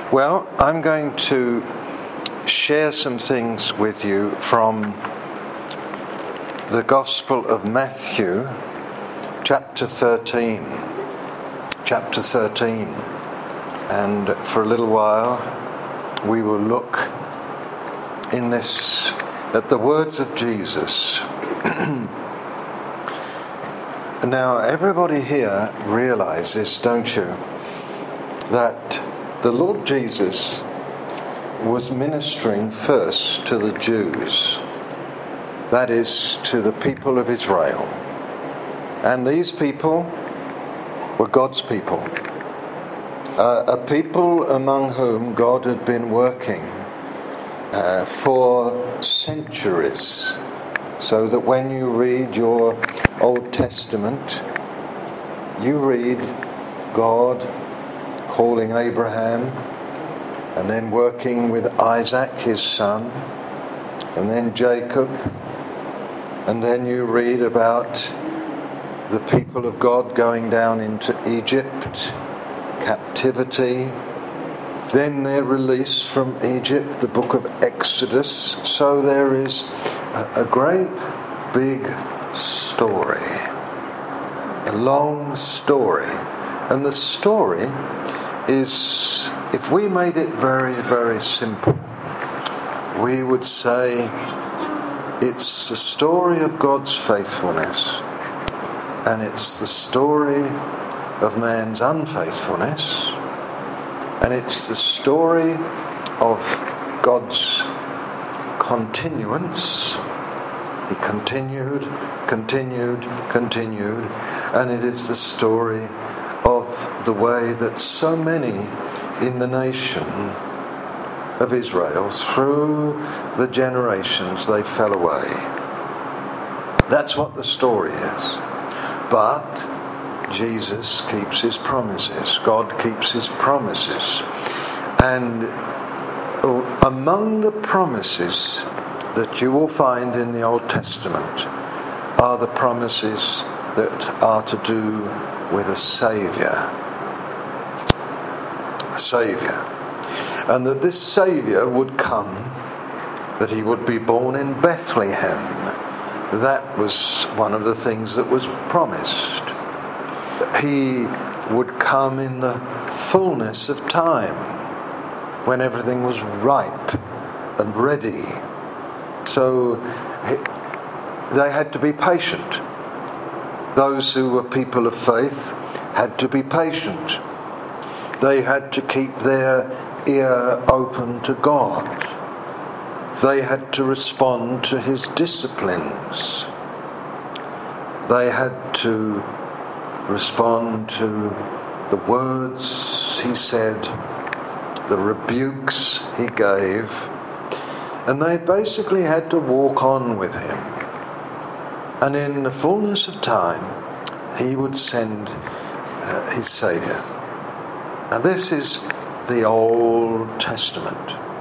Well, I'm going to share some things with you from the Gospel of Matthew, chapter 13. Chapter 13. And for a little while, we will look in this at the words of Jesus. Now, everybody here realizes, don't you, that the Lord Jesus was ministering first to the Jews, that is, to the people of Israel. And these people were God's people, a people among whom God had been working for centuries, so that when you read your Old Testament, you read God calling Abraham, and then working with Isaac, his son, and then Jacob, and then you read about the people of God going down into Egypt, captivity, then their release from Egypt, the book of Exodus. So there is a great big story, a long story, and the story is, if we made it very, very simple, we would say it's the story of God's faithfulness, and it's the story of man's unfaithfulness, and it's the story of God's continuance. He continued, and it is the story of the way that so many in the nation of Israel, through the generations, they fell away. That's what the story is. But Jesus keeps his promises. God keeps his promises. And among the promises that you will find in the Old Testament are the promises that are to do with a Saviour. A Saviour. And that this Saviour would come, that he would be born in Bethlehem. That was one of the things that was promised. He would come in the fullness of time, when everything was ripe and ready. So they had to be patient. Those who were people of faith had to be patient. They had to keep their ear open to God. They had to respond to his disciplines. They had to respond to the words he said, the rebukes he gave, and they basically had to walk on with him. And in the fullness of time, he would send his Saviour. Now this is the Old Testament.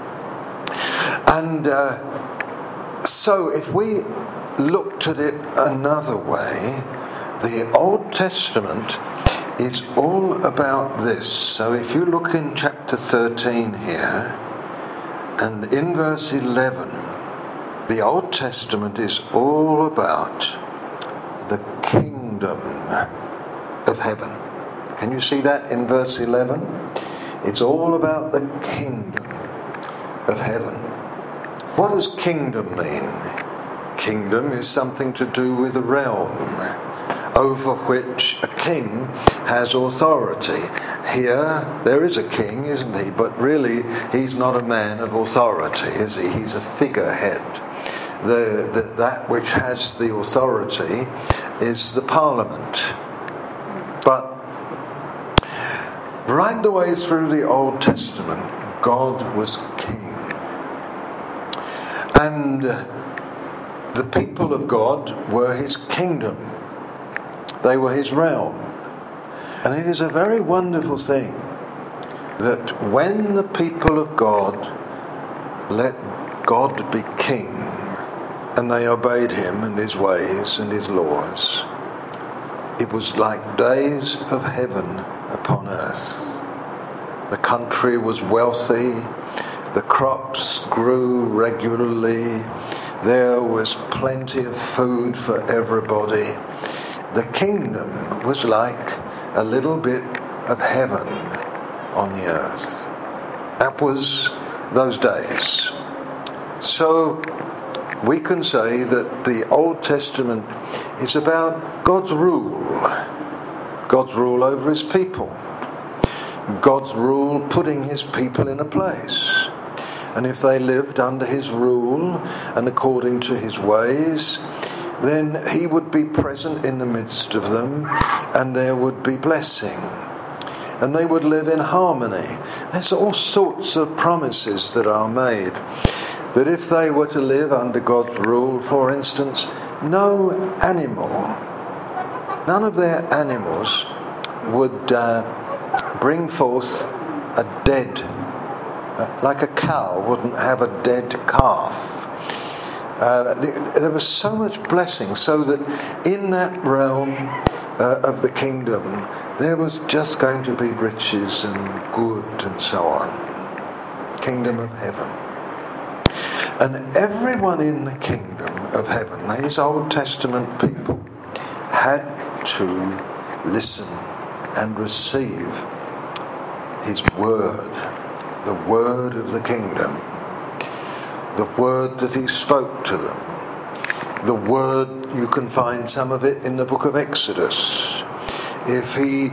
And so if we looked at it another way, the Old Testament is all about this. So if you look in chapter 13 here, and in verse 11, the Old Testament is all about the kingdom of heaven. Can you see that in verse 11? It's all about the kingdom of heaven. What does kingdom mean? Kingdom is something to do with a realm over which a king has authority. Here, there is a king, isn't he? But really, he's not a man of authority, is he? He's a figurehead. That which has the authority is the parliament. But right the way through the Old Testament, God was king. And the people of God were his kingdom. They were his realm. And it is a very wonderful thing that when the people of God let God be king, and they obeyed him and his ways and his laws, it was like days of heaven upon earth. The country was wealthy. The crops grew regularly. There was plenty of food for everybody. The kingdom was like a little bit of heaven on the earth. That was those days. So we can say that the Old Testament is about God's rule over his people, God's rule putting his people in a place. And if they lived under his rule and according to his ways, then he would be present in the midst of them, and there would be blessing. And they would live in harmony. There's all sorts of promises that are made. That if they were to live under God's rule, for instance, no animal, none of their animals would bring forth a dead, like a cow wouldn't have a dead calf. There was so much blessing, so that in that realm of the kingdom, there was just going to be riches and good and so on. Kingdom of heaven. And everyone in the kingdom of heaven, these Old Testament people, had to listen and receive his word, the word of the kingdom, the word that he spoke to them. The word, you can find some of it in the book of Exodus. If he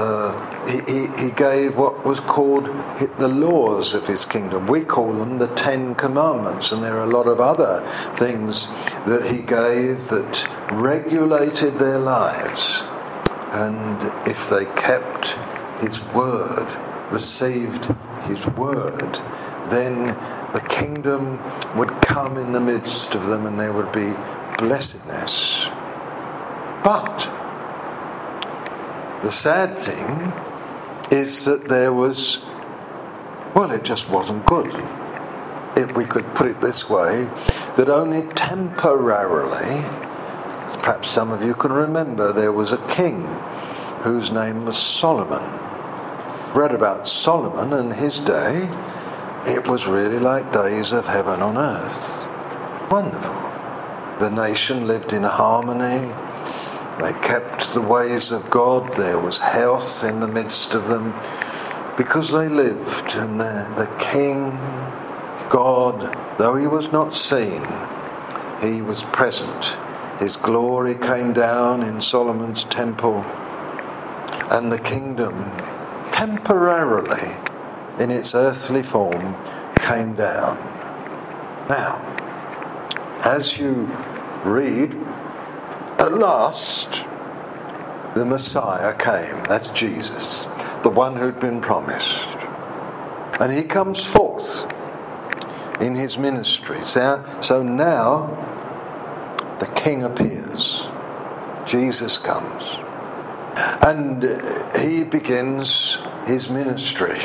gave what was called the laws of his kingdom. We call them the 10 Commandments, and there are a lot of other things that he gave that regulated their lives. And if they kept his word, received his word, then the kingdom would come in the midst of them and there would be blessedness. But the sad thing is that there was, it just wasn't good. If we could put it this way, that only temporarily, perhaps some of you can remember, there was a king whose name was Solomon. Read about Solomon and his day. It was really like days of heaven on earth. Wonderful. The nation lived in harmony. They kept the ways of God. There was health in the midst of them because they lived. And the king, God, though he was not seen, he was present. His glory came down in Solomon's temple, and the kingdom temporarily in its earthly form came down. Now, as you read, at last the Messiah came. That's Jesus, the one who'd been promised. And he comes forth in his ministry. So now the king appears. Jesus comes. And he begins his ministry.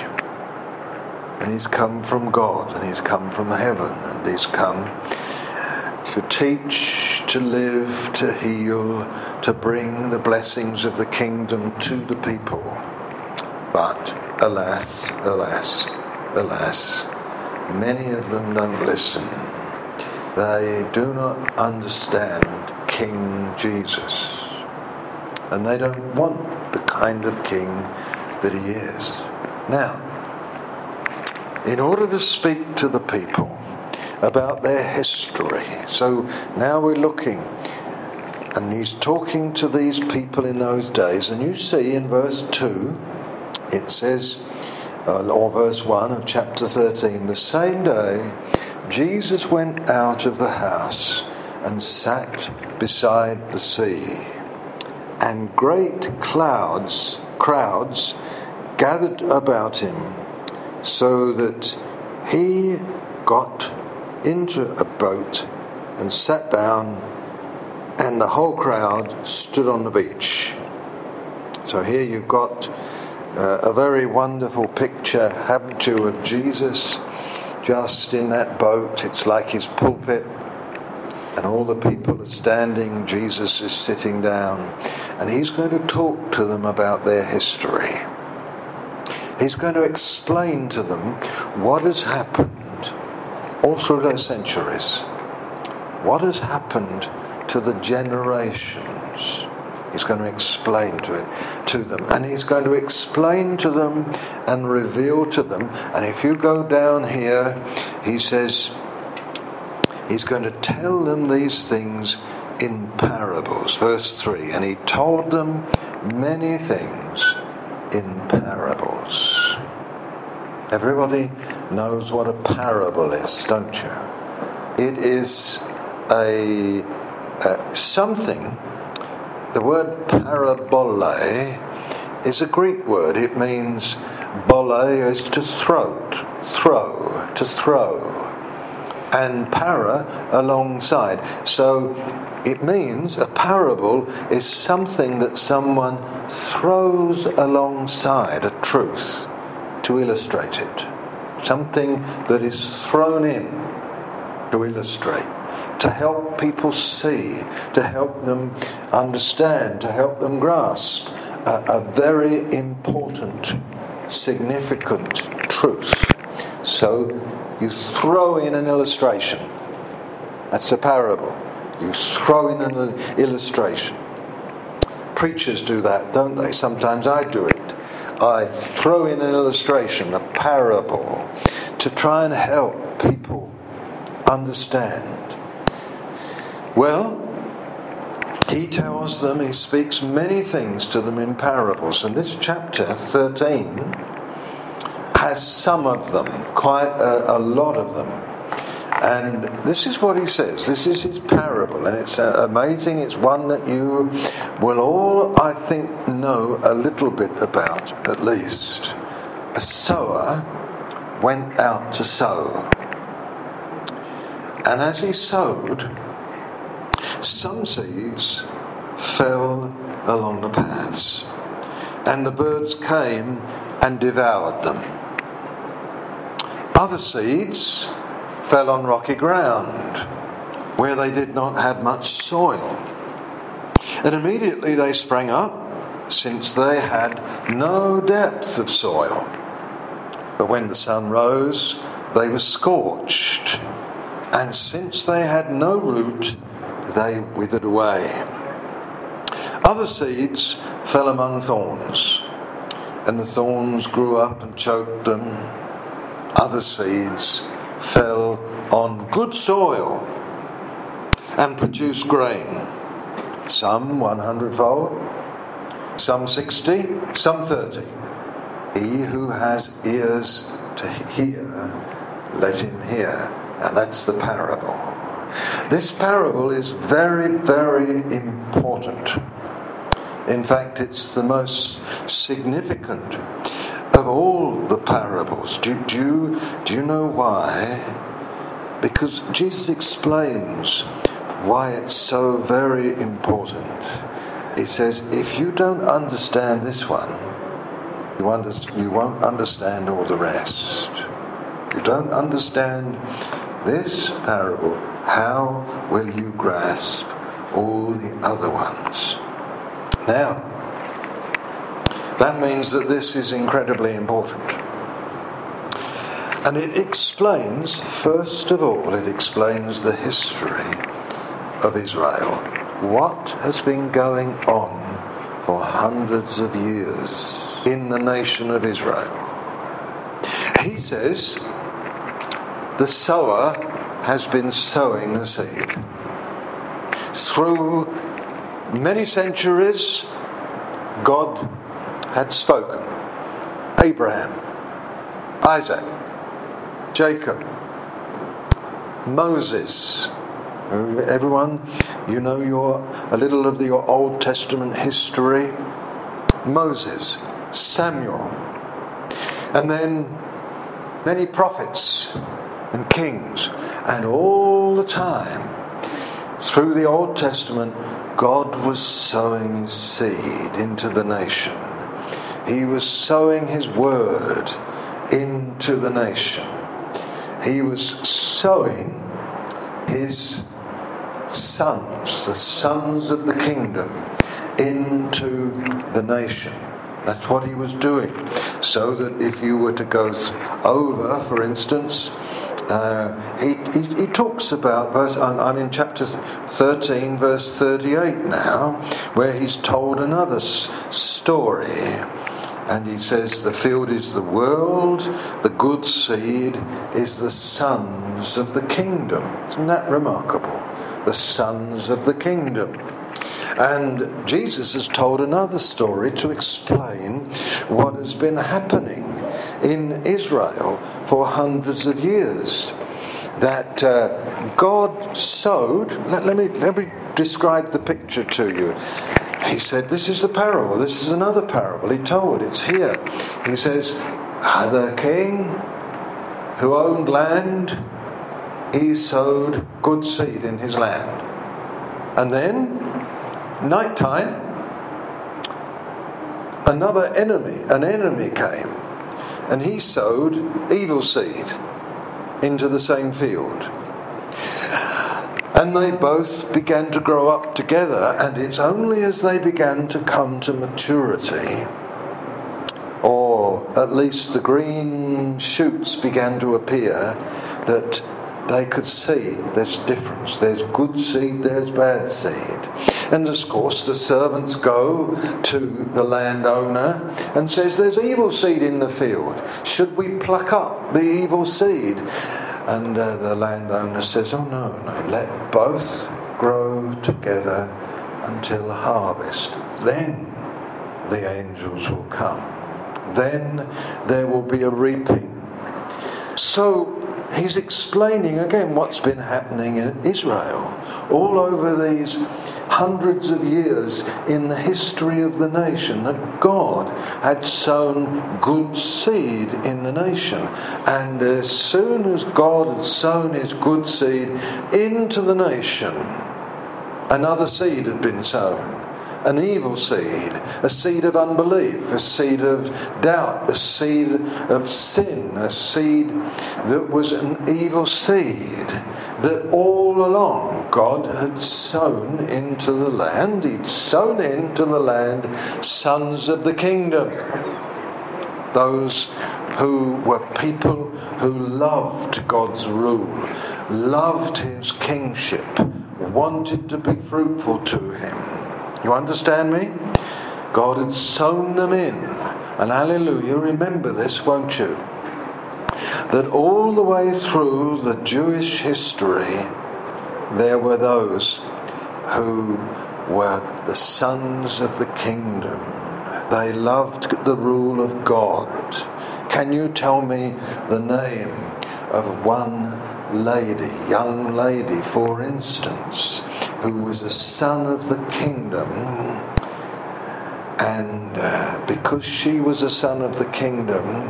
And he's come from God, and he's come from heaven, and he's come to teach, to live, to heal, to bring the blessings of the kingdom to the people. But alas, alas, alas, many of them don't listen. They do not understand King Jesus. And they don't want the kind of king that he is. Now, in order to speak to the people about their history, so now we're looking, and he's talking to these people in those days, and you see in verse 2, it says, or verse 1 of chapter 13, the same day Jesus went out of the house and sat beside the sea, and great crowds gathered about him, so that he got into a boat and sat down, and the whole crowd stood on the beach. So here you've got a very wonderful picture, haven't you, of Jesus just in that boat. It's like his pulpit, and all the people are standing. Jesus is sitting down, and he's going to talk to them about their history. He's going to explain to them what has happened all through those centuries. What has happened to the generations. He's going to explain to them. And he's going to explain to them and reveal to them. And if you go down here, he says he's going to tell them these things in parables. Verse 3, and he told them many things in parables. Everybody knows what a parable is, don't you? It is something. The word parabole is a Greek word. It means bole is to throw, and para alongside. So it means a parable is something that someone throws alongside a truth to illustrate it. Something that is thrown in to illustrate, to help people see, to help them understand, to help them grasp a very important, significant truth. So you throw in an illustration. That's a parable. You throw in an illustration. Preachers do that, don't they? Sometimes I do it. I throw in an illustration, a parable, to try and help people understand. Well, he tells them, he speaks many things to them in parables. And this chapter 13 has some of them, quite a lot of them. And this is what he says. This is his parable, and it's amazing. It's one that you will all, I think, know a little bit about, at least. A sower went out to sow. And as he sowed, some seeds fell along the paths, and the birds came and devoured them. Other seeds fell on rocky ground, where they did not have much soil. And immediately they sprang up, since they had no depth of soil. But when the sun rose, they were scorched, and since they had no root, they withered away. Other seeds fell among thorns, and the thorns grew up and choked them. Other seeds fell on good soil and produced grain, some 100-fold, some 60, some 30. He who has ears to hear, let him hear. And that's the parable. This parable is very, very important. In fact, it's the most significant of all the parables. Do you know why? Because Jesus explains why it's so very important. He says, if you don't understand this one, you won't understand all the rest. You don't understand this parable, how will you grasp all the other ones? Now, that means that this is incredibly important. And it explains, first of all, it explains the history of Israel. What has been going on for hundreds of years in the nation of Israel? He says, the sower has been sowing the seed. Through many centuries, God had spoken. Abraham, Isaac, Jacob, Moses. Everyone, you know a little of your Old Testament history. Moses, Samuel, and then many prophets and kings. And all the time, through the Old Testament, God was sowing his seed into the nation. He was sowing his word into the nation. He was sowing his sons, the sons of the kingdom, into the nation. That's what he was doing. So that if you were to go over, for instance, he talks about, I'm in chapter 13, verse 38 now, where he's told another story. And he says, the field is the world, the good seed is the sons of the kingdom. Isn't that remarkable? The sons of the kingdom. And Jesus has told another story to explain what has been happening in Israel for hundreds of years. That God sowed. Let me describe the picture to you. He said, this is the parable. This is another parable he told. It's here. He says, the king who owned land, he sowed good seed in his land. And then, night time, an enemy came, and he sowed evil seed into the same field. And they both began to grow up together, and it's only as they began to come to maturity, or at least the green shoots began to appear, that they could see there's a difference. There's good seed, there's bad seed. And of course the servants go to the landowner and says, there's evil seed in the field. Should we pluck up the evil seed? And the landowner says, oh no, let both grow together until harvest. Then the angels will come. Then there will be a reaping. So he's explaining again what's been happening in Israel all over these hundreds of years in the history of the nation, that God had sown good seed in the nation. And as soon as God had sown his good seed into the nation, another seed had been sown. An evil seed, a seed of unbelief, a seed of doubt, a seed of sin, a seed that was an evil seed that all along God had sown into the land. He'd sown into the land sons of the kingdom. Those who were people who loved God's rule, loved his kingship, wanted to be fruitful to him. You understand me? God had sown them in. And hallelujah, remember this, won't you? That all the way through the Jewish history, there were those who were the sons of the kingdom. They loved the rule of God. Can you tell me the name of one lady, young lady, for instance, who was a son of the kingdom, and because she was a son of the kingdom,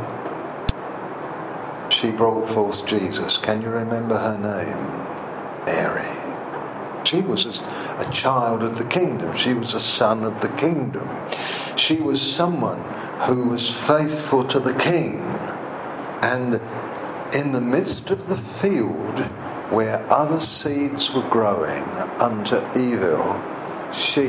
she brought forth Jesus. Can you remember her name? Mary. She was a child of the kingdom. She was a son of the kingdom. She was someone who was faithful to the king. And in the midst of the field, where other seeds were growing unto evil, she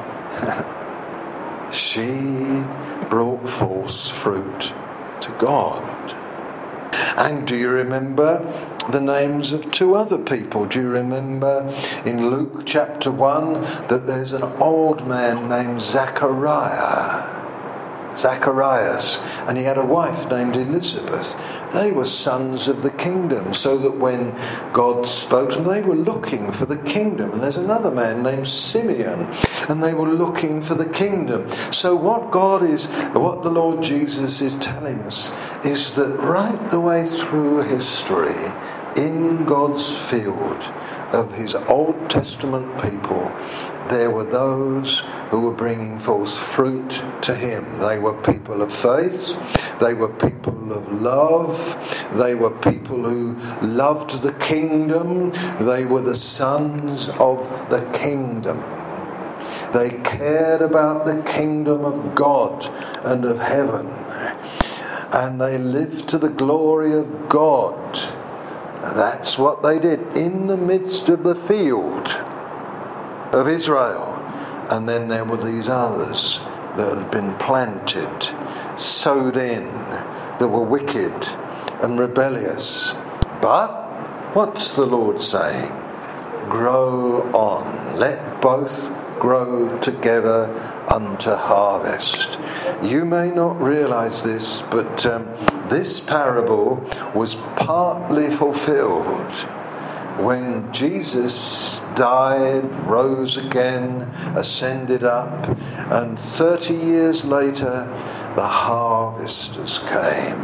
brought forth fruit to God. And do you remember the names of two other people? Do you remember in Luke chapter 1 that there's an old man named Zacharias, and he had a wife named Elizabeth. They were sons of the kingdom, so that when God spoke to them, they were looking for the kingdom. And there's another man named Simeon, and they were looking for the kingdom. So what the Lord Jesus is telling us is that right the way through history, in God's field of his Old Testament people, there were those who were bringing forth fruit to him. They were people of faith. They were people of love. They were people who loved the kingdom. They were the sons of the kingdom. They cared about the kingdom of God and of heaven. And they lived to the glory of God. That's what they did in the midst of the field of Israel. And then there were these others that had been planted sowed in that were wicked and rebellious. But what's the Lord saying? Grow on. Let both grow together unto harvest. You may not realize this, but this parable was partly fulfilled when Jesus died, rose again, ascended up, and 30 years later the harvesters came,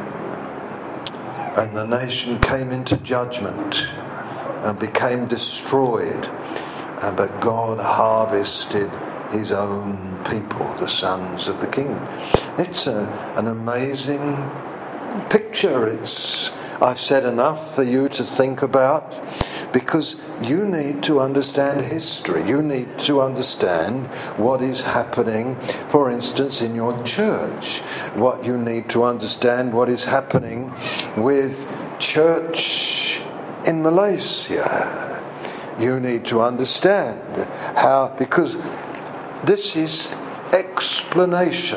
and the nation came into judgment and became destroyed, but God harvested his own people, the sons of the king. It's an amazing picture. I've said enough for you to think about, because you need to understand history. You need to understand what is happening, for instance, in your church. What you need to understand what is happening with church in Malaysia. You need to understand how, because this is explanation.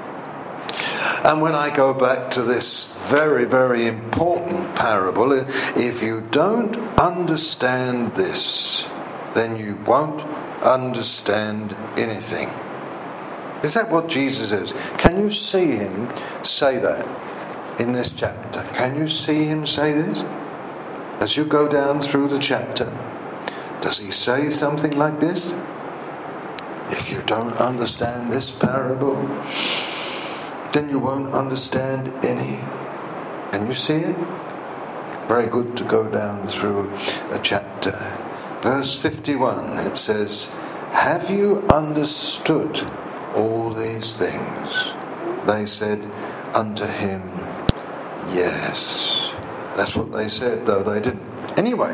And when I go back to this very, very important parable, if you don't understand this, then you won't understand anything. Is that what Jesus is? Can you see him say that in this chapter? Can you see him say this? As you go down through the chapter, does he say something like this? If you don't understand this parable, then you won't understand any. Can you see it? Very good to go down through a chapter. Verse 51, it says, "Have you understood all these things?" They said unto him, "Yes." That's what they said, though they didn't. Anyway,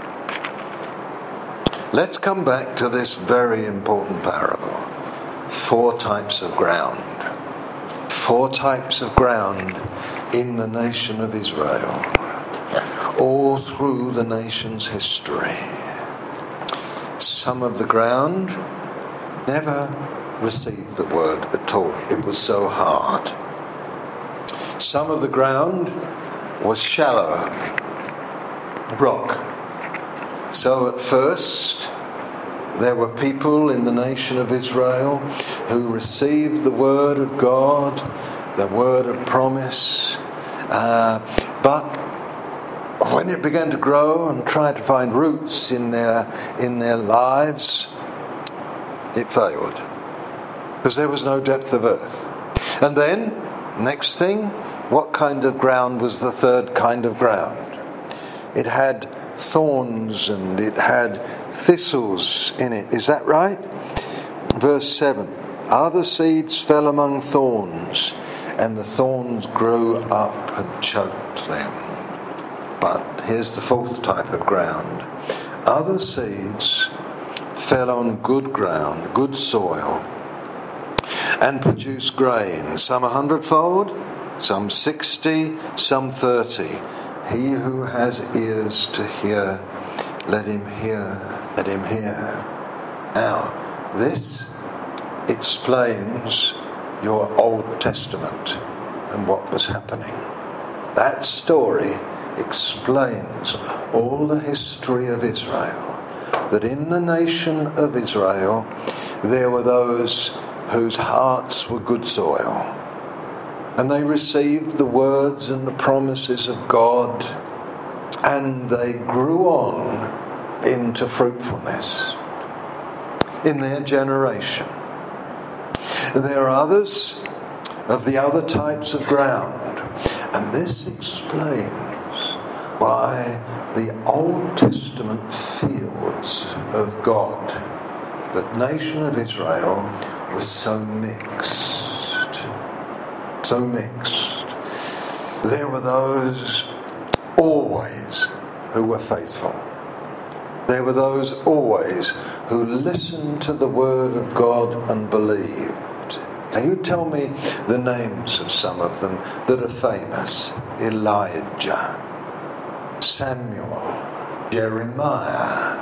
let's come back to this very important parable. 4 types of ground. 4 types of ground in the nation of Israel, all through the nation's history. Some of the ground never received the word at all. It was so hard. Some of the ground was shallow, rock. So at first, there were people in the nation of Israel who received the word of God, the word of promise, but when it began to grow and try to find roots in their lives, it failed, because there was no depth of earth. And then, next thing, what kind of ground was the third kind of ground? It had thorns and it had thistles in it. Is that right? Verse 7. Other seeds fell among thorns, and the thorns grew up and choked them. But here's the 4th type of ground. Other seeds fell on good ground, good soil, and produced grain, some 100-fold, some 60, some 30. He who has ears to hear, let him hear, let him hear. Now, this explains your Old Testament and what was happening. That story explains all the history of Israel. That in the nation of Israel, there were those whose hearts were good soil. And they received the words and the promises of God, and they grew on into fruitfulness in their generation. There are others of the other types of ground, and this explains why the Old Testament fields of God, the nation of Israel, was so mixed. So mixed. There were those always who were faithful. There were those always who listened to the word of God and believed. Now you tell me the names of some of them that are famous. Elijah, Samuel, Jeremiah,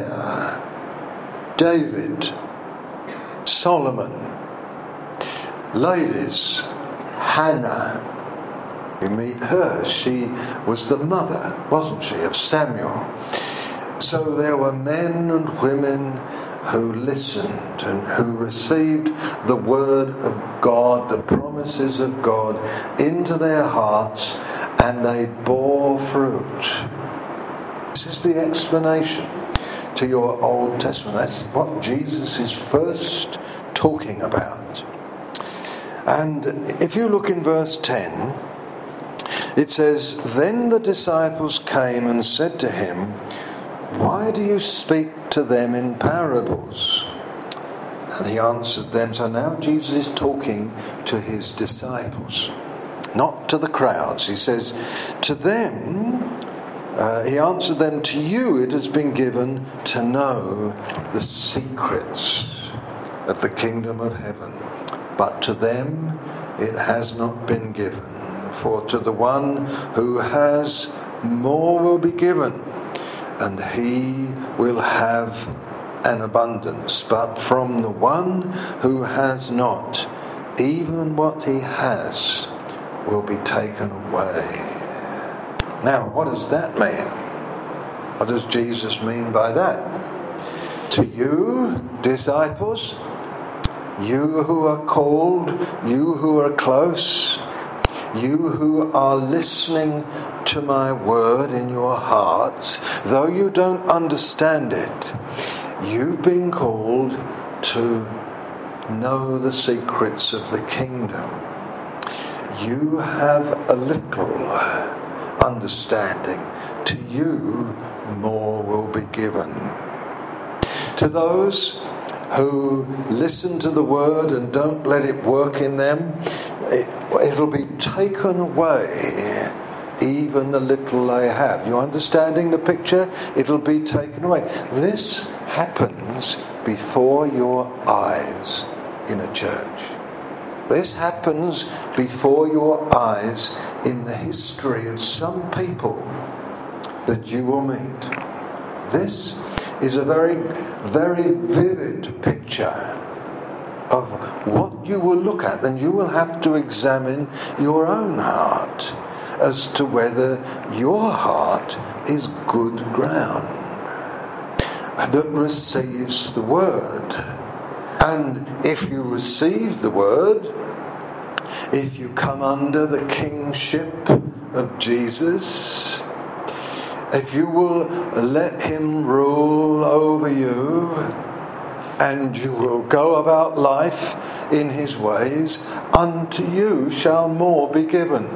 Isaiah, David, Solomon, Ladies, Hannah, you meet her. She was the mother, wasn't she, of Samuel. So there were men and women who listened and who received the word of God, the promises of God, into their hearts, and they bore fruit. This is the explanation to your Old Testament. That's what Jesus is first talking about. And if you look in verse 10, it says, "Then the disciples came and said to him, 'Why do you speak to them in parables?' And he answered them." So now Jesus is talking to his disciples, not to the crowds. He says, to them, he answered them, "To you it has been given to know the secrets of the kingdom of heaven. But to them it has not been given. For to the one who has, more will be given, and he will have an abundance. But from the one who has not, even what he has will be taken away." Now, what does that mean? What does Jesus mean by that? To you, disciples, you who are called, you who are close, you who are listening to my word in your hearts, though you don't understand it, you've been called to know the secrets of the kingdom. You have a little understanding. To you, more will be given. To those who listen to the word and don't let it work in them, it'll be taken away, even the little they have. You understanding the picture? It'll be taken away. This happens before your eyes in a church. This happens before your eyes in the history of some people that you will meet. This is a very, very vivid picture of what you will look at, and you will have to examine your own heart as to whether your heart is good ground that receives the word. And if you receive the word, if you come under the kingship of Jesus, if you will let him rule over you, and you will go about life in his ways, unto you shall more be given.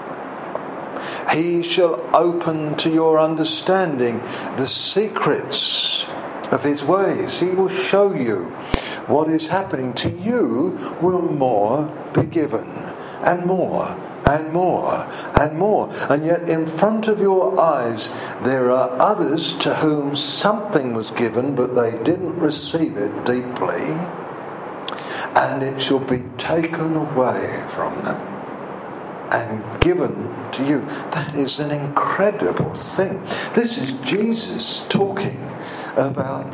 He shall open to your understanding the secrets of his ways. He will show you what is happening. To you will more be given, and more, and more, and more. And yet in front of your eyes there are others to whom something was given, but they didn't receive it deeply, and it shall be taken away from them and given to you. That is an incredible thing. This is Jesus talking about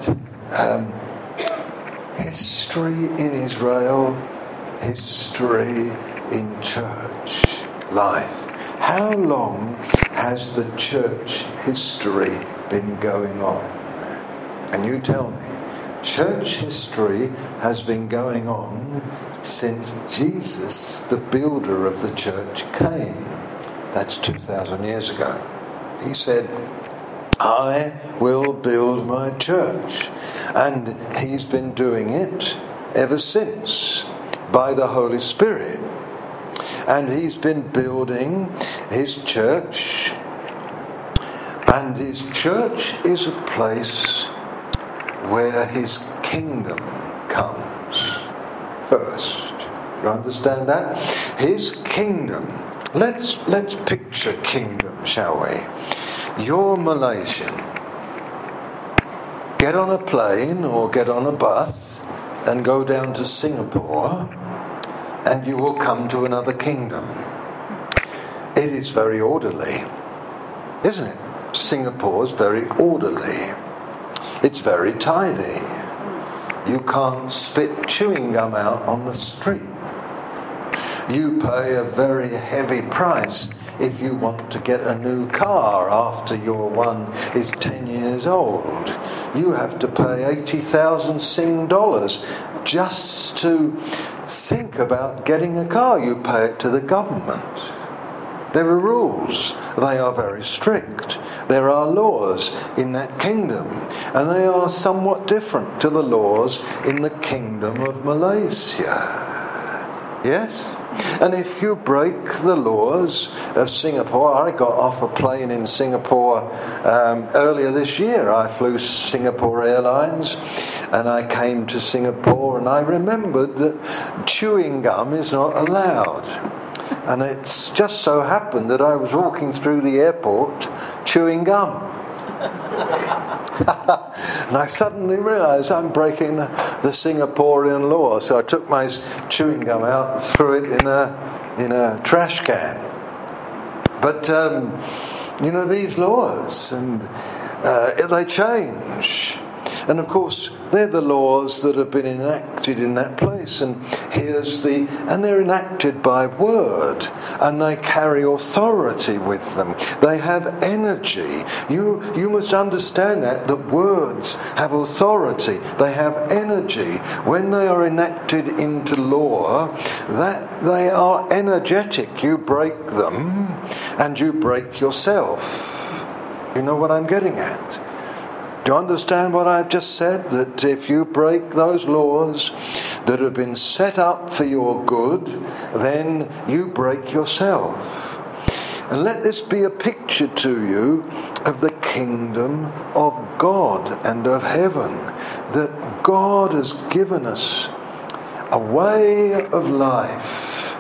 history in Israel, history in church life. How long has the church history been going on? And you tell me. Church history has been going on since Jesus, the builder of the church, came. That's 2,000 years ago. He said, "I will build my church." And he's been doing it ever since by the Holy Spirit. And he's been building his church. And his church is a place where his kingdom comes first. You understand that? His kingdom. Let's picture kingdom, shall we? You're Malaysian. Get on a plane or get on a bus and go down to Singapore, and you will come to another kingdom. It is very orderly, isn't it? Singapore's very orderly. It's very tidy. You can't spit chewing gum out on the street. You pay a very heavy price if you want to get a new car after your one is 10 years old. You have to pay 80,000 Sing dollars just to think about getting a car. You pay it to the government. There are rules. They are very strict. There are laws in that kingdom, and they are somewhat different to the laws in the kingdom of Malaysia. Yes? And if you break the laws of Singapore, I got off a plane in Singapore earlier this year. I flew Singapore Airlines, and I came to Singapore, and I remembered that chewing gum is not allowed. And it's just so happened that I was walking through the airport chewing gum. And I suddenly realised I'm breaking the Singaporean law. So I took my chewing gum out and threw it in a trash can. But, these laws, and they change. And of course, they're the laws that have been enacted in that place. And they're enacted by word, and they carry authority with them. They have energy. You must understand that words have authority. They have energy. When they are enacted into law, that they are energetic. You break them, and you break yourself. You know what I'm getting at? Do you understand what I've just said? That if you break those laws that have been set up for your good, then you break yourself. And let this be a picture to you of the kingdom of God and of heaven. That God has given us a way of life.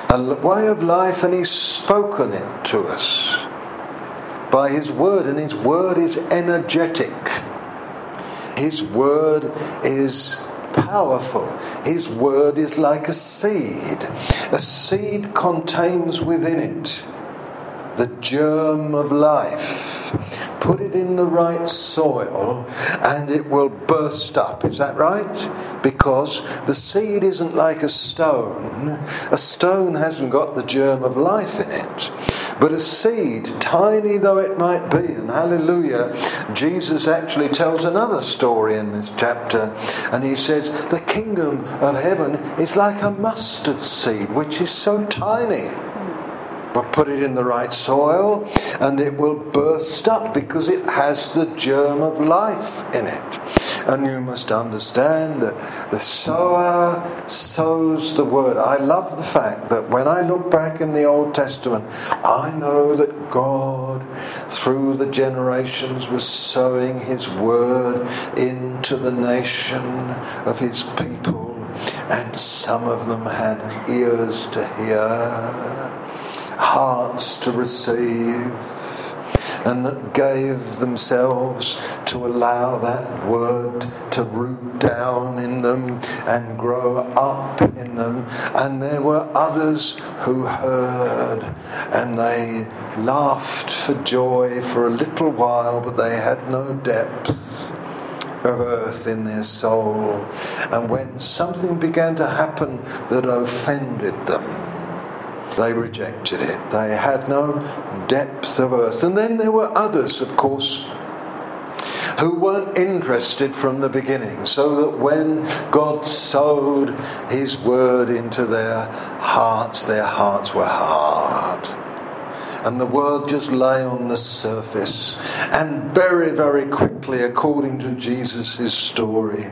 And He's spoken it to us by His word, and His word is energetic. His word is powerful. His word is like a seed. A seed contains within it the germ of life. Put it in the right soil and it will burst up. Is that right? Because the seed isn't like a stone. A stone hasn't got the germ of life in it. But a seed, tiny though it might be, and hallelujah, Jesus actually tells another story in this chapter, and He says, the kingdom of heaven is like a mustard seed, which is so tiny. But put it in the right soil, and it will burst up because it has the germ of life in it. And you must understand that the sower sows the word. I love the fact that when I look back in the Old Testament, I know that God, through the generations, was sowing His word into the nation of His people. And some of them had ears to hear, hearts to receive, and that gave themselves to allow that word to root down in them and grow up in them. And there were others who heard, and they laughed for joy for a little while, but they had no depth of earth in their soul. And when something began to happen that offended them, they rejected it. They had no depth of earth. And then there were others, of course, who weren't interested from the beginning, so that when God sowed His word into their hearts were hard. And the word just lay on the surface. And very, very quickly, according to Jesus' story,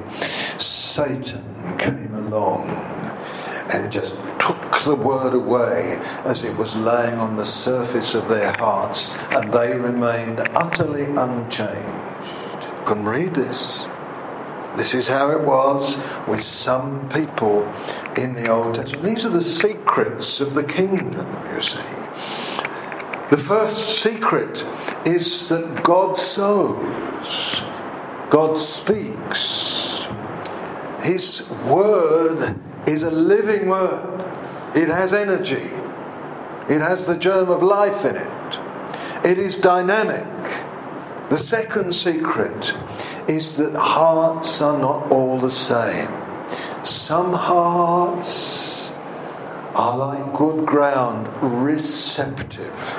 Satan came along and just took the word away as it was laying on the surface of their hearts, and they remained utterly unchanged. You can read this. This is how it was with some people in the Old Testament. These are the secrets of the kingdom, you see. The first secret is that God sows. God speaks. His word is a living word. It has energy. It has the germ of life in it. It is dynamic. The second secret is that hearts are not all the same. Some hearts are like good ground, receptive,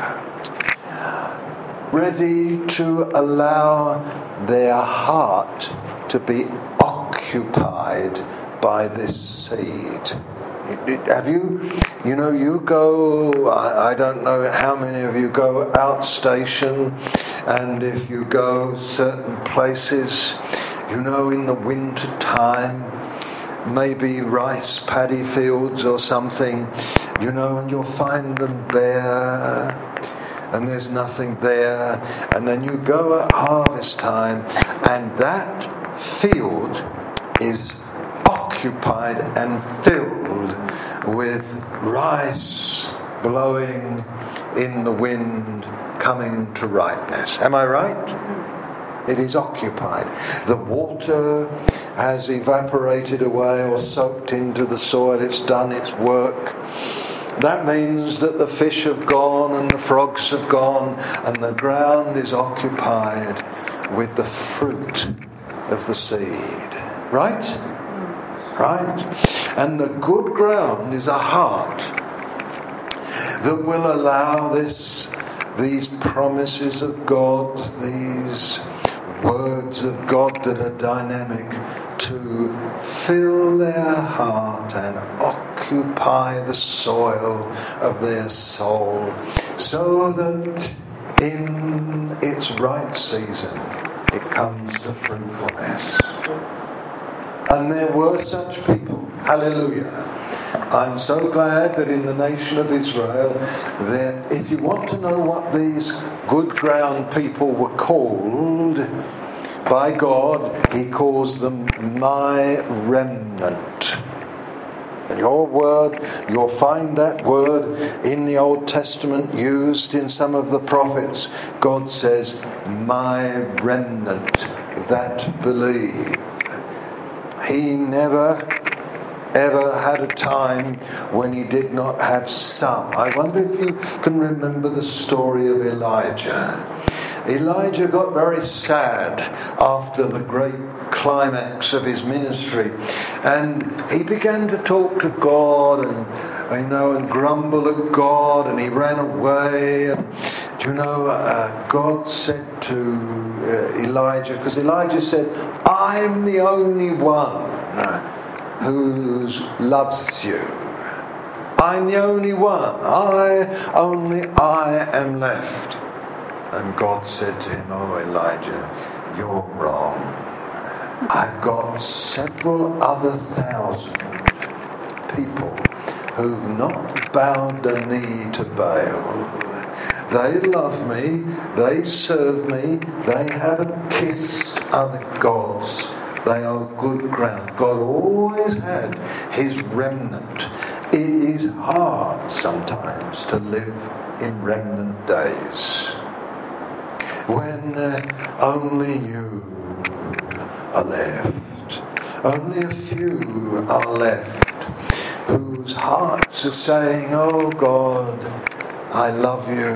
ready to allow their heart to be occupied by this seed. Have you go, I don't know how many of you go outstation, and if you go certain places, in the winter time, maybe rice paddy fields or something, and you'll find them bare, and there's nothing there, and then you go at harvest time, and that field is occupied and filled with rice blowing in the wind, coming to ripeness. Am I right? It is occupied. The water has evaporated away or soaked into the soil. It's done its work. That means that the fish have gone and the frogs have gone, and the ground is occupied with the fruit of the seed. Right? Right? And the good ground is a heart that will allow these promises of God, these words of God that are dynamic, to fill their heart and occupy the soil of their soul, so that in its right season it comes to fruitfulness. And there were such people. Hallelujah. I'm so glad that in the nation of Israel, that if you want to know what these good ground people were called by God, he calls them my remnant. And you'll find that word in the Old Testament used in some of the prophets. God says, my remnant that believe. He never ever had a time when he did not have some. I wonder if you can remember the story of Elijah. Elijah got very sad after the great climax of his ministry, and he began to talk to God and grumble at God, and he ran away. And God said to Elijah, because Elijah said, I'm the only one who loves you. I'm the only one. I am left. And God said to him, oh Elijah, you're wrong. I've got several other thousand people who've not bowed the knee to Baal. They love me, they serve me, they haven't kissed other gods. They are good ground. God always had his remnant. It is hard sometimes to live in remnant days, when only you are left. Only a few are left whose hearts are saying, oh God, I love you.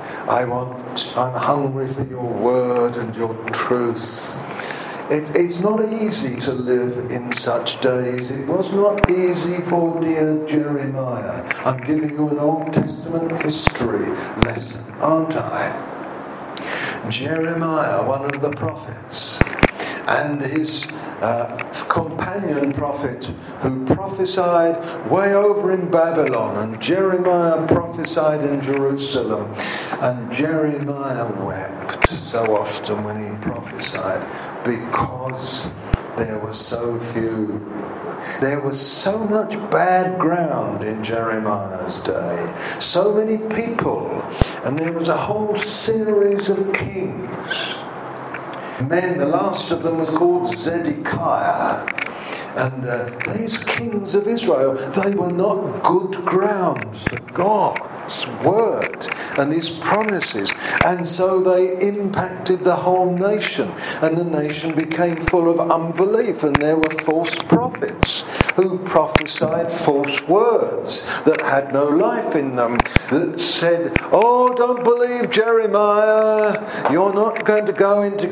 I'm hungry for your word and your truth. It's not easy to live in such days. It was not easy for dear Jeremiah. I'm giving you an Old Testament history lesson, aren't I? Jeremiah, one of the prophets, and his companion prophet who prophesied way over in Babylon, and Jeremiah prophesied in Jerusalem, and Jeremiah wept so often when he prophesied because there were so few. There was so much bad ground in Jeremiah's day, so many people, and there was a whole series of kings. Men, the last of them was called Zedekiah. And these kings of Israel, they were not good ground for God's word and his promises. And so they impacted the whole nation. And the nation became full of unbelief. And there were false prophets who prophesied false words that had no life in them, that said, oh, don't believe Jeremiah, you're not going to go into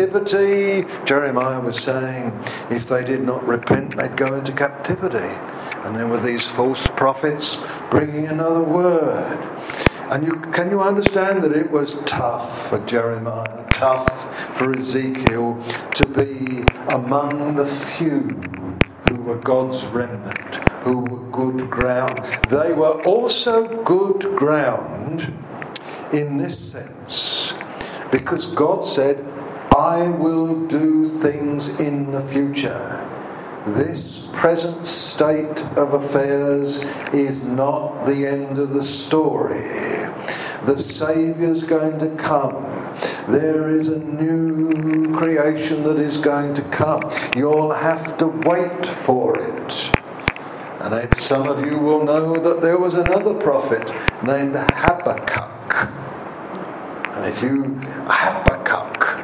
captivity. Jeremiah was saying if they did not repent, they'd go into captivity. And there were these false prophets bringing another word. And can you understand that it was tough for Jeremiah, tough for Ezekiel to be among the few who were God's remnant, who were good ground. They were also good ground in this sense, because God said, I will do things in the future. This present state of affairs is not the end of the story. The Saviour's going to come. There is a new creation that is going to come. You'll have to wait for it. And some of you will know that there was another prophet named Habakkuk. And Habakkuk,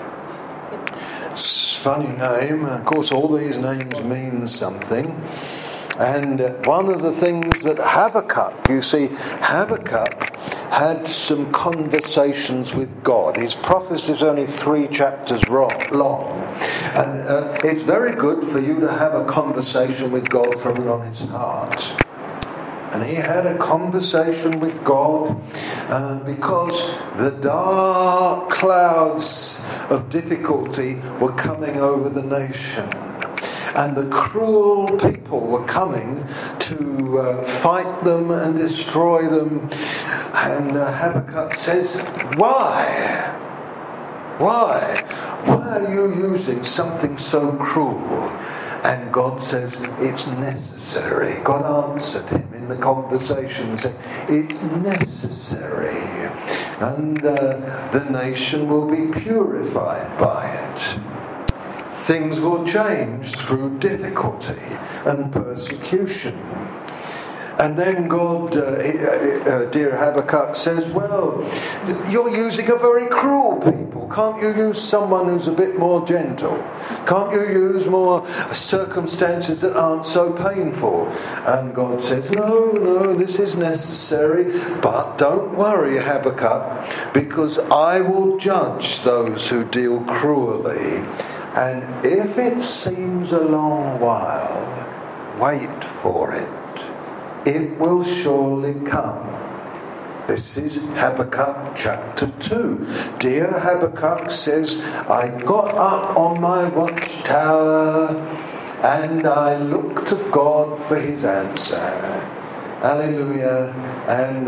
funny name. Of course, all these names mean something. And one of the things that Habakkuk, you see, Habakkuk had some conversations with God. His prophecy is only 3 chapters long. And it's very good for you to have a conversation with God from an honest heart. And he had a conversation with God because the dark clouds of difficulty were coming over the nation. And the cruel people were coming to fight them and destroy them. And Habakkuk says, why? Why? Why are you using something so cruel? And God says, it's necessary. God answered him in the conversation and said, it's necessary. And the nation will be purified by it. Things will change through difficulty and persecution. And then God, dear Habakkuk, says, well, you're using a very cruel people. Can't you use someone who's a bit more gentle? Can't you use more circumstances that aren't so painful? And God says, no, this is necessary. But don't worry, Habakkuk, because I will judge those who deal cruelly. And if it seems a long while, wait for it. It will surely come. This is Habakkuk chapter 2. Dear Habakkuk says, I got up on my watchtower and I looked to God for his answer. Hallelujah. And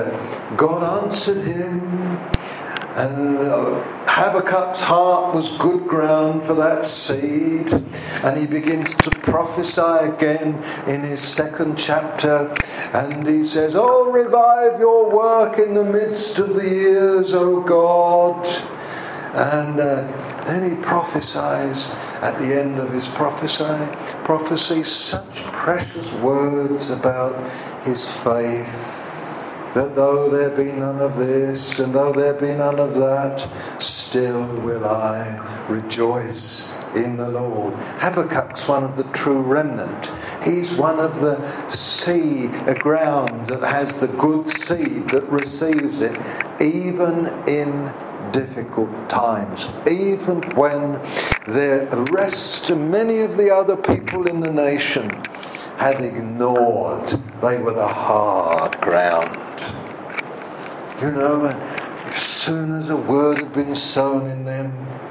God answered him. And Habakkuk's heart was good ground for that seed. And he begins to prophesy again in his 2nd chapter. And he says, oh, revive your work in the midst of the years, O God. And then he prophesies at the end of his prophecy such precious words about his faith. That though there be none of this, and though there be none of that, still will I rejoice in the Lord. Habakkuk's one of the true remnant. He's one of the ground that has the good seed that receives it, even in difficult times, even when the rest of many of the other people in the nation had ignored. They were the hard ground. You know, as soon as a word had been sown in them,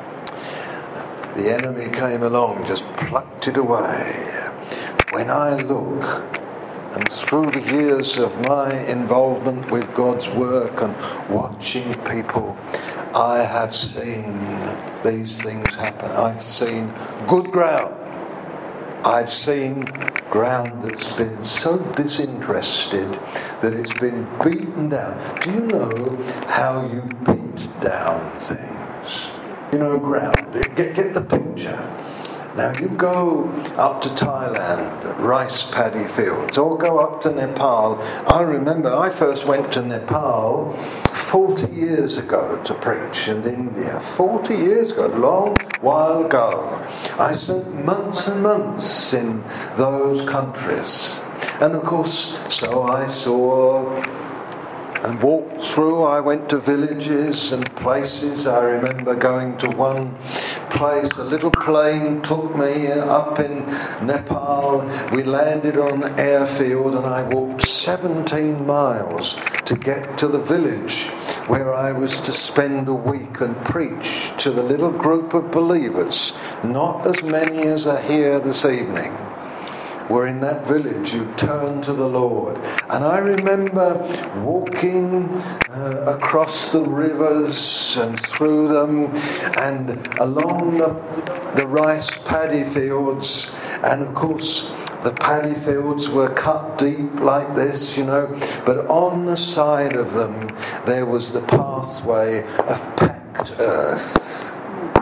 the enemy came along, just plucked it away. When I look, and through the years of my involvement with God's work and watching people, I have seen these things happen. I've seen good ground. I've seen ground that's been so disinterested that it's been beaten down. Do you know how you beat down things? You know, ground. Get the picture. Now you go up to Thailand, rice paddy fields, or go up to Nepal. I remember I first went to Nepal 40 years ago to preach in India. 40 years ago, long while ago. I spent months and months in those countries. And of course, so I saw and walked through. I went to villages and places. I remember going to one place, a little plane took me up in Nepal. We landed on an airfield and I walked 17 miles to get to the village where I was to spend a week and preach to the little group of believers, not as many as are here this evening, were in that village who turned to the Lord. And I remember walking across the rivers and through them and along the rice paddy fields. And of course the paddy fields were cut deep like this, but on the side of them there was the pathway of packed earth,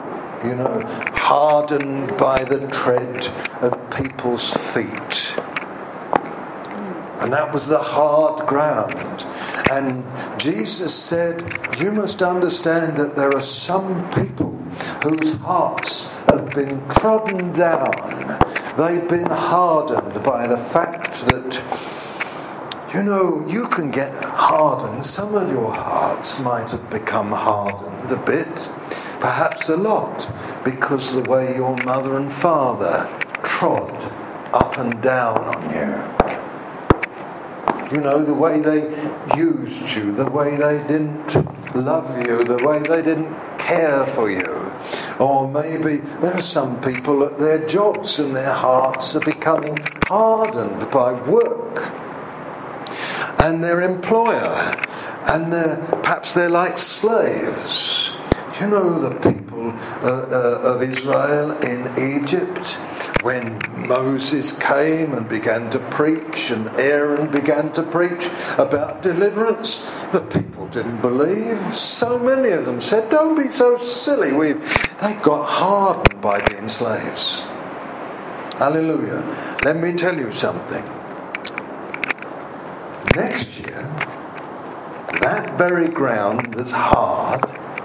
hardened by the tread of people's feet. And that was the hard ground. And Jesus said, you must understand that there are some people whose hearts have been trodden down. They've been hardened by the fact that, you can get hardened. Some of your hearts might have become hardened a bit, perhaps a lot, because the way your mother and father trod up and down on you. The way they used you, the way they didn't love you, the way they didn't care for you. Or maybe there are some people at their jobs and their hearts are becoming hardened by work and their employer, and perhaps they're like slaves. The people of Israel in Egypt, when Moses came and began to preach and Aaron began to preach about deliverance, the people didn't believe. So many of them said, don't be so silly. They got hardened by being slaves. Hallelujah. Let me tell you something. Next year, that very ground that's hard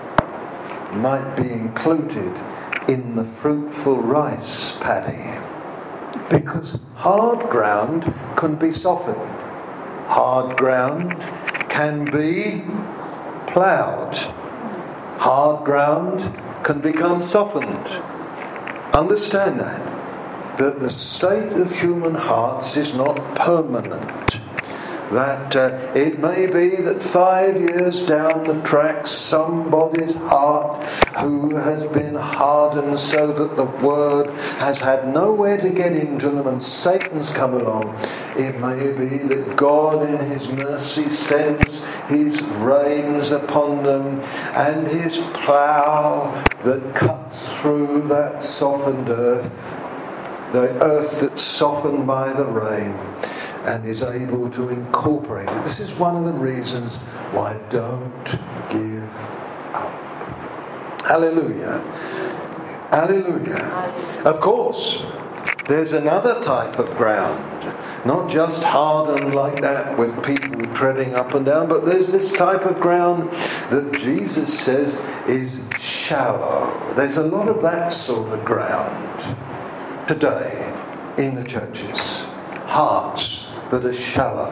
might be included in the fruitful rice paddy, because hard ground can be softened. Hard ground can be ploughed. Hard ground can become softened. Understand that the state of human hearts is not permanent. That it may be that 5 years down the track somebody's heart who has been hardened so that the word has had nowhere to get into them and Satan's come along. It may be that God in his mercy sends his rains upon them and his plough that cuts through that softened earth, the earth that's softened by the rain, and is able to incorporate it. This is one of the reasons why don't give up. Hallelujah. Hallelujah. Of course, there's another type of ground, not just hardened like that with people treading up and down, but there's this type of ground that Jesus says is shallow. There's a lot of that sort of ground today in the churches. Hearts that are shallow.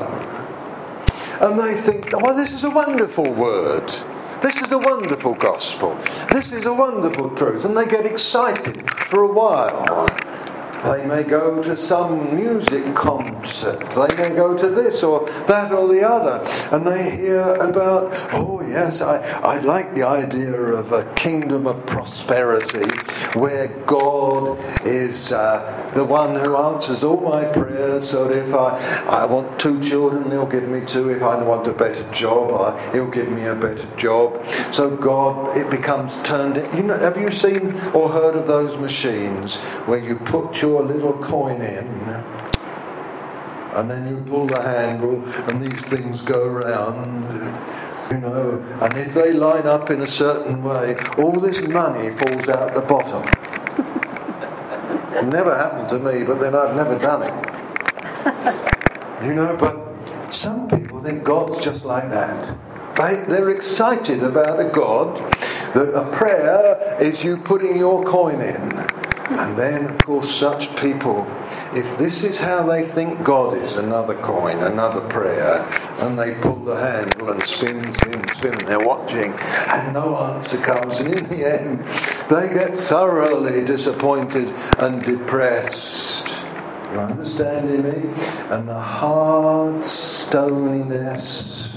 And they think, this is a wonderful word. This is a wonderful gospel. This is a wonderful truth. And they get excited for a while. They may go to some music concert. They may go to this or that or the other. And they hear about, I like the idea of a kingdom of prosperity where God is the one who answers all my prayers. So if I want 2 children, he'll give me 2. If I want a better job, he'll give me a better job. So God, it becomes turned in. Have you seen or heard of those machines where you put your little coin in and then you pull the handle and these things go round, and if they line up in a certain way, all this money falls out the bottom. It never happened to me, but then I've never done it. But some people think God's just like that. They're excited about a God that a prayer is you putting your coin in. And then, of course, such people, if this is how they think God is, another coin, another prayer, and they pull the handle and spin, they're watching, and no answer comes, and in the end, they get thoroughly disappointed and depressed. You understanding me? And the hard stoniness,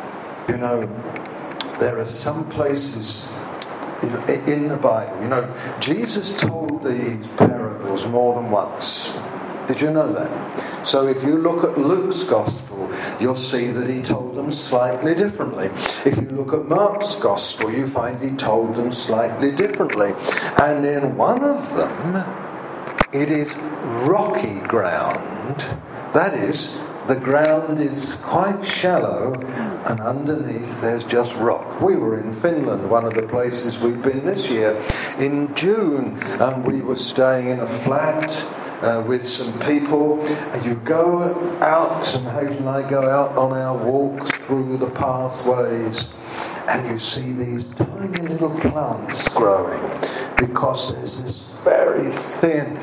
there are some places in the Bible, Jesus told these parables more than once. Did you know that? So if you look at Luke's Gospel, you'll see that he told them slightly differently. If you look at Mark's Gospel, you find he told them slightly differently. And in one of them, it is rocky ground. That is, the ground is quite shallow, and underneath there's just rock. We were in Finland, one of the places we've been this year, in June, and we were staying in a flat with some people. And you go out, and Hayden and I go out on our walks through the pathways, and you see these tiny little plants growing, because there's this very thin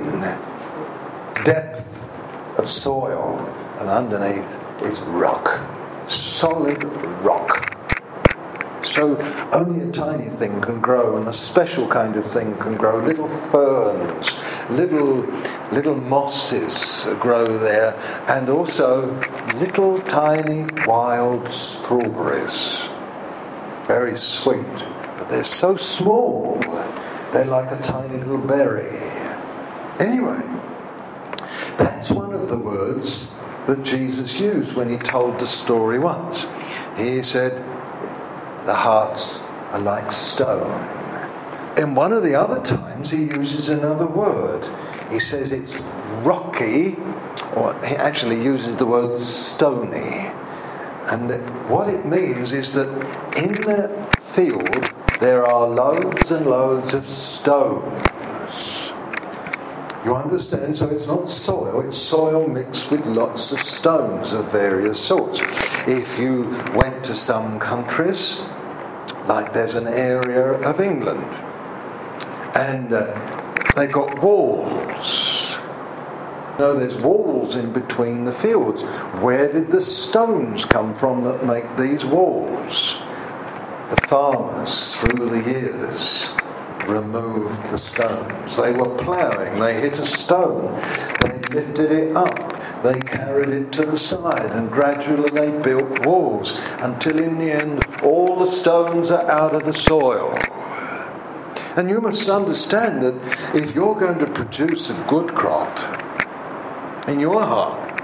depth of soil, and underneath is rock, solid rock. So only a tiny thing can grow, and a special kind of thing can grow. Little ferns, little mosses grow there, and also little tiny wild strawberries. Very sweet, but they're so small, they're like a tiny little berry. Anyway, that's one of the words that Jesus used when he told the story once. He said, the hearts are like stone. And one of the other times he uses another word. He says it's rocky, or he actually uses the word stony. And what it means is that in the field there are loads and loads of stones. You understand? So it's not soil, it's soil mixed with lots of stones of various sorts. If you went to some countries, like there's an area of England, and they've got walls. There's walls in between the fields. Where did the stones come from that make these walls? The farmers, through the years, removed the stones. They were ploughing, they hit a stone, they lifted it up, they carried it to the side, and gradually they built walls until in the end all the stones are out of the soil. And you must understand that if you're going to produce a good crop in your heart,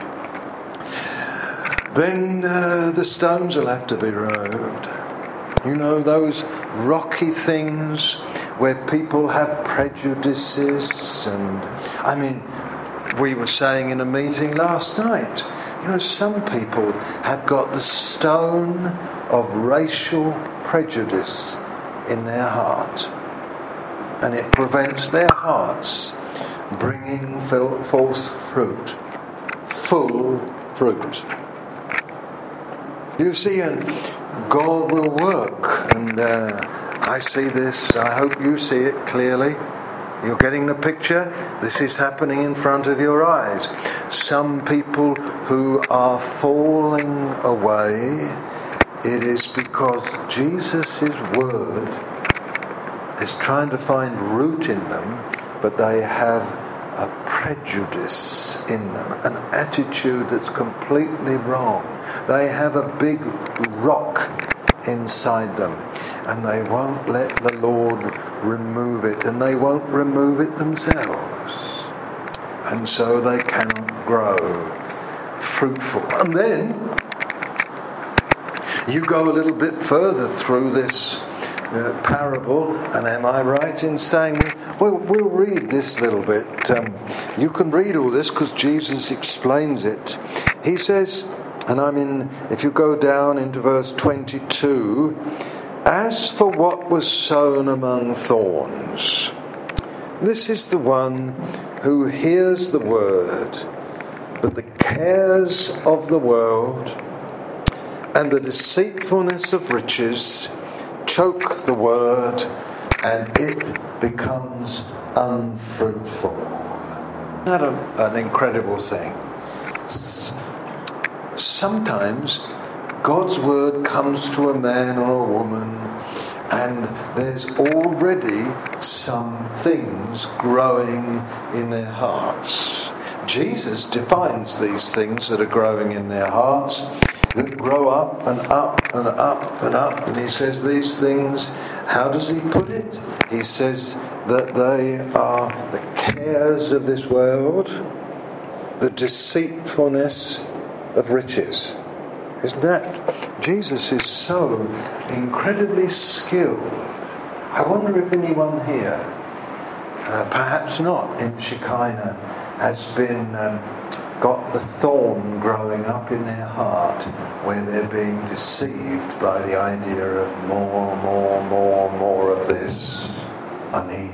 then the stones will have to be removed. Those rocky things where people have prejudices, and we were saying in a meeting last night, some people have got the stone of racial prejudice in their heart, and it prevents their hearts bringing forth fruit, full fruit. You see, and God will work, and I see this, I hope you see it clearly. You're getting the picture? This is happening in front of your eyes. Some people who are falling away, it is because Jesus' word is trying to find root in them, but they have a prejudice in them, an attitude that's completely wrong. They have a big rock inside them, and they won't let the Lord remove it, and they won't remove it themselves, and so they cannot grow fruitful. And then you go a little bit further through this parable, and am I right in saying, we'll read this little bit. You can read all this because Jesus explains it. He says, and if you go down into verse 22, as for what was sown among thorns, this is the one who hears the word, but the cares of the world and the deceitfulness of riches choke the word, and it becomes unfruitful. Not an incredible thing. Sometimes God's word comes to a man or a woman, and there's already some things growing in their hearts. Jesus defines these things that are growing in their hearts, that grow up and up and up and up. And he says these things, how does he put it? He says that they are the cares of this world, the deceitfulness of riches. Isn't that? Jesus is so incredibly skilled. I wonder if anyone here, perhaps not in Shekinah, has been got the thorn growing up in their heart where they're being deceived by the idea of more of this. Money.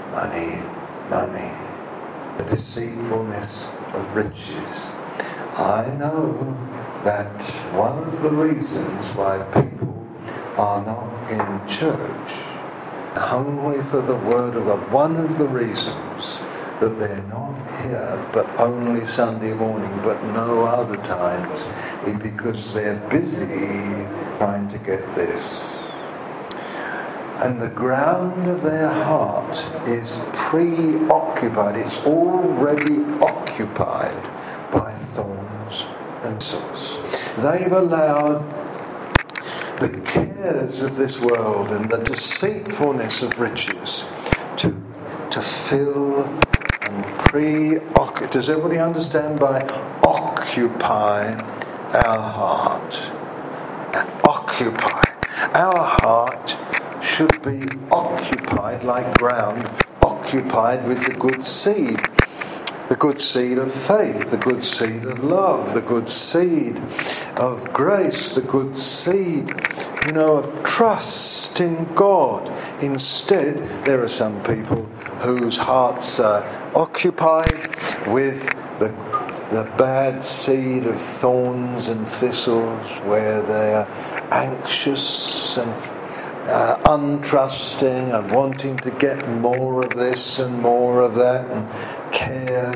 The deceitfulness of riches. I know that one of the reasons why people are not in church, hungry for the Word of God, one of the reasons that they're not here but only Sunday morning but no other times is because they're busy trying to get this. And the ground of their heart is preoccupied, it's already occupied by thorns and thistles. They've allowed the cares of this world and the deceitfulness of riches to fill and preoccupy. Does everybody understand by occupy our heart? And occupy. Our heart should be occupied like ground, occupied with the good seed. The good seed of faith, the good seed of love, the good seed of grace, the good seed, of trust in God. Instead, there are some people whose hearts are occupied with the bad seed of thorns and thistles, where they are anxious and untrusting and wanting to get more of this and more of that, and care.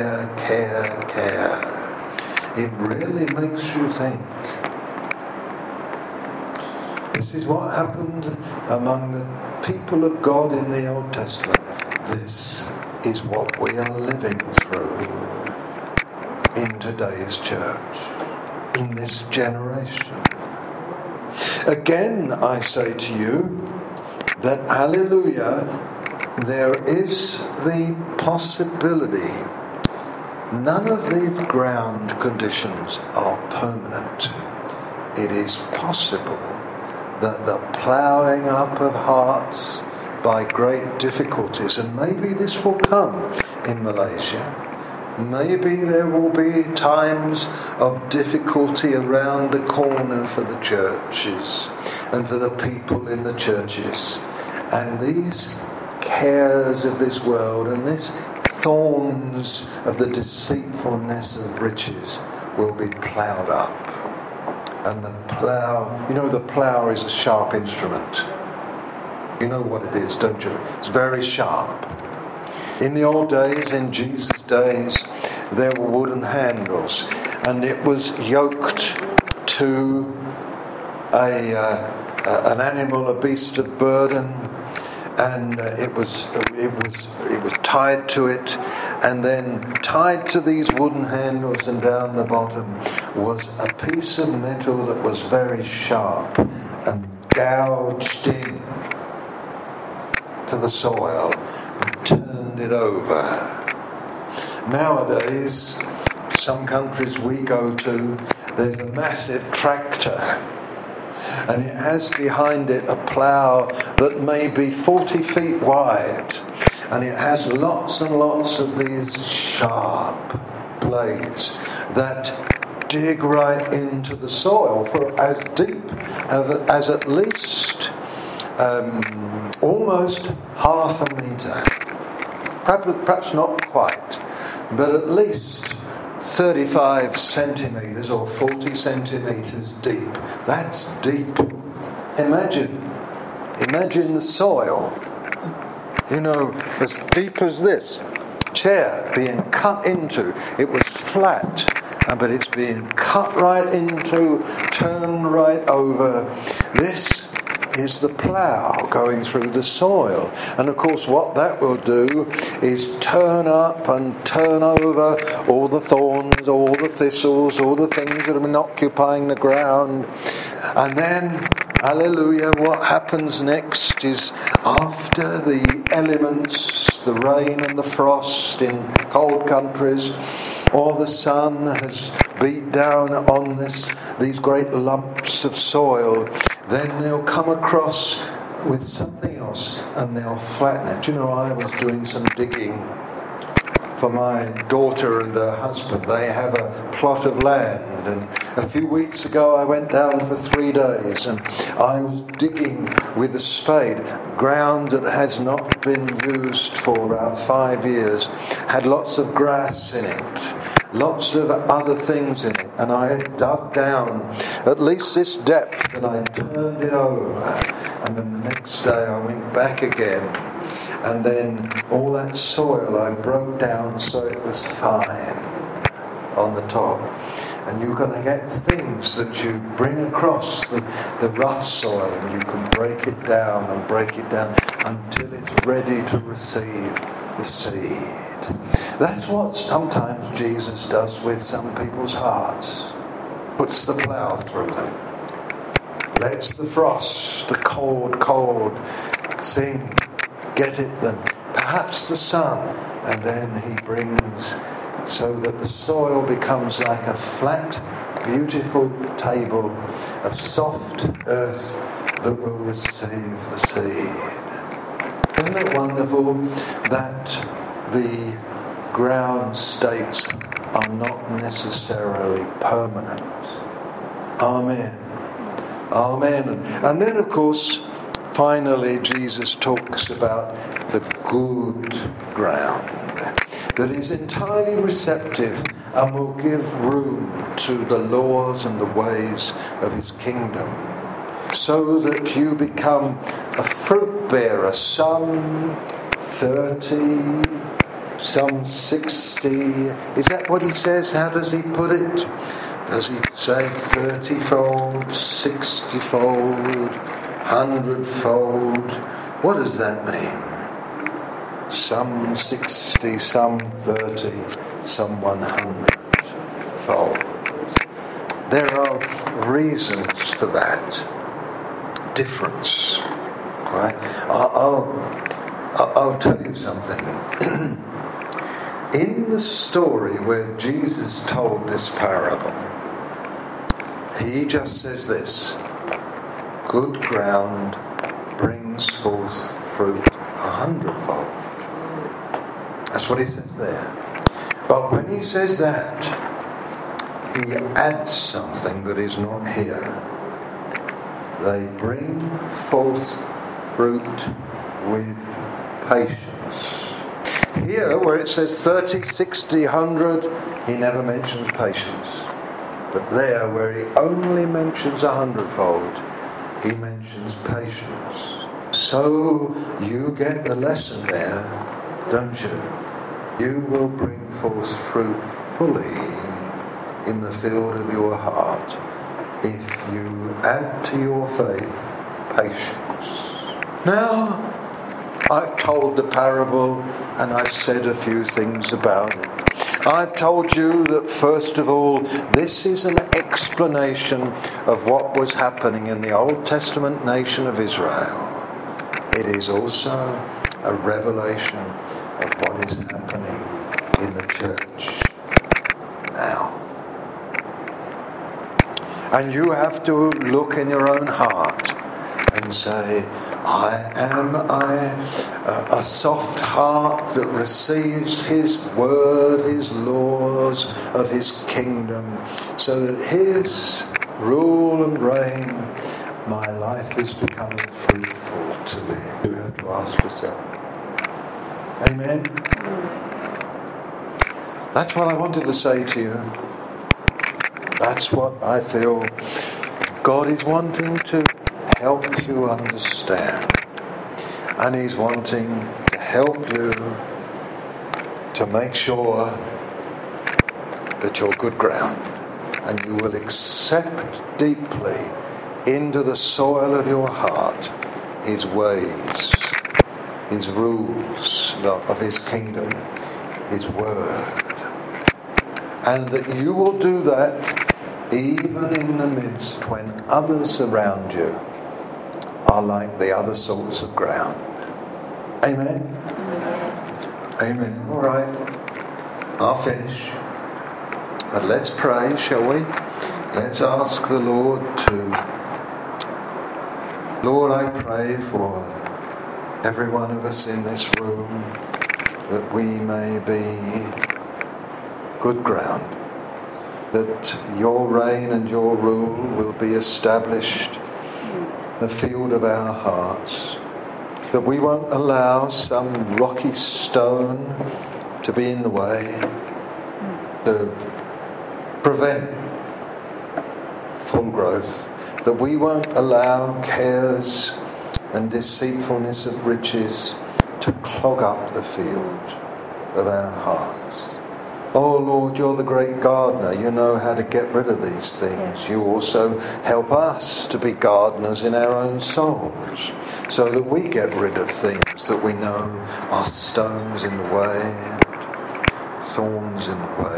It really makes you think. This is what happened among the people of God in the Old Testament. This is what we are living through in today's church, in this generation. Again, I say to you that, hallelujah, there is the possibility. None of these ground conditions are permanent. It is possible that the ploughing up of hearts by great difficulties, and maybe this will come in Malaysia. Maybe there will be times of difficulty around the corner for the churches and for the people in the churches. And these cares of this world and these thorns of the deceitfulness of riches will be ploughed up. And the plough is a sharp instrument. You know what it is, don't you? It's very sharp. In the old days, in Jesus' days, there were wooden handles, and it was yoked to an animal, a beast of burden, and it was tied to it, and then tied to these wooden handles, and down the bottom was a piece of metal that was very sharp and gouged in to the soil and turned it over. Nowadays, some countries we go to, there's a massive tractor, and it has behind it a plough that may be 40 feet wide, and it has lots and lots of these sharp blades that dig right into the soil for as deep as at least almost half a metre. Perhaps not quite, but at least 35 centimetres or 40 centimetres deep. That's deep. Imagine the soil as deep as this chair being cut into. It was flat, but it's being cut right into, turned right over. This is the plough going through the soil. And of course what that will do is turn up and turn over all the thorns, all the thistles, all the things that have been occupying the ground. And then, hallelujah, what happens next is, after the elements, the rain and the frost in cold countries, or the sun has beat down on these great lumps of soil, then they'll come across with something else and they'll flatten it. I was doing some digging for my daughter and her husband. They have a plot of land, and a few weeks ago I went down for 3 days and I was digging with a spade. Ground that has not been used for about 5 years, had lots of grass in it, lots of other things in it, and I dug down at least this depth and I turned it over, and then the next day I went back again, and then all that soil I broke down so it was fine on the top. And you're going to get things that you bring across the rough soil, and you can break it down until it's ready to receive the seed. That's what sometimes Jesus does with some people's hearts. Puts the plough through them. Lets the frost, the cold thing get it, then perhaps the sun, and then he brings, so that the soil becomes like a flat, beautiful table of soft earth that will receive the seed. Isn't it wonderful that the ground states are not necessarily permanent? Amen. Amen. And then, of course, finally, Jesus talks about the good ground that is entirely receptive and will give room to the laws and the ways of his kingdom, so that you become a fruit bearer, some 30, some 60. Is that what he says? How does he put it? Does he say 30-fold, 60-fold, 100-fold? What does that mean? Some 60, some 30, some 100-fold. There are reasons for that difference, right? I'll tell you something. In the story where Jesus told this parable, he just says this: good ground brings forth fruit 100-fold. That's what he says there. But when he says that, he adds something that is not here. They bring forth fruit with patience. Here, where it says 30, 60, 100, he never mentions patience. But there, where he only mentions 100-fold, he mentions patience. So you get the lesson there, don't you? You will bring forth fruit fully in the field of your heart if you add to your faith patience. Now, I've told the parable and I've said a few things about it. I've told you that first of all, this is an explanation of what was happening in the Old Testament nation of Israel. It is also a revelation of what is happening in the church now. And you have to look in your own heart and say, am I a soft heart that receives his word, his laws of his kingdom, so that his rule and reign, my life is becoming fruitful to me? You have to ask yourself. Amen? That's what I wanted to say to you. That's what I feel God is wanting to help you understand. And he's wanting to help you to make sure that you're good ground, and you will accept deeply into the soil of your heart his ways, his rules of his kingdom, his word. And that you will do that even in the midst when others around you are like the other sorts of ground. Amen? Amen. All right. I'll finish. But let's pray, shall we? Let's ask the Lord to... Lord, I pray for every one of us in this room that we may be good ground, that your reign and your rule will be established in the field of our hearts, that we won't allow some rocky stone to be in the way, to prevent full growth, that we won't allow cares and deceitfulness of riches to clog up the field of our hearts. Oh Lord, you're the great gardener. You know how to get rid of these things. You also help us to be gardeners in our own souls, so that we get rid of things that we know are stones in the way and thorns in the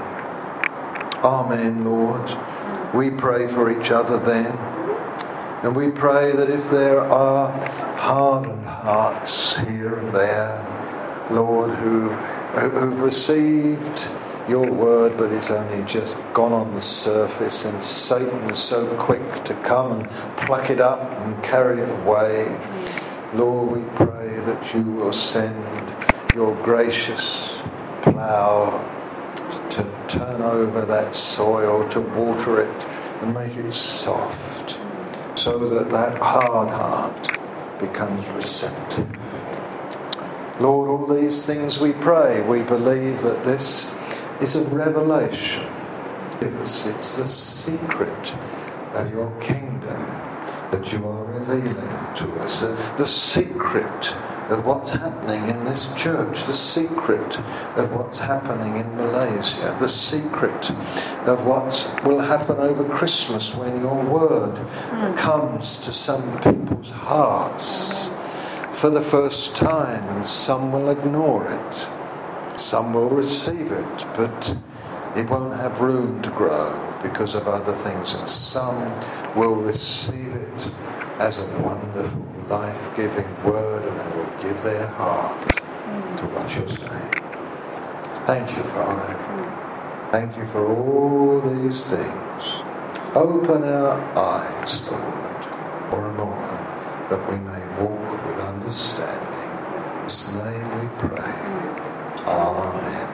way. Amen, Lord. We pray for each other then. And we pray that if there are hardened hearts here and there, Lord, who've received your word, but it's only just gone on the surface, and Satan is so quick to come and pluck it up and carry it away. Lord, we pray that you will send your gracious plough to turn over that soil, to water it and make it soft, so that that hard heart becomes receptive. Lord, all these things we pray. We believe that this is a revelation. It's the secret of your kingdom that you are revealing to us. The secret of what's happening in this church. The secret of what's happening in Malaysia. The secret of what will happen over Christmas when your word comes to some people's hearts for the first time, and some will ignore it, some will receive it, but it won't have room to grow because of other things, and some will receive it as a wonderful, life-giving word, and they will give their heart to what you're saying. Thank you, Father. Thank you for all these things. Open our eyes, Lord, more and more, that we may walk with understanding. In His name we pray. Amen.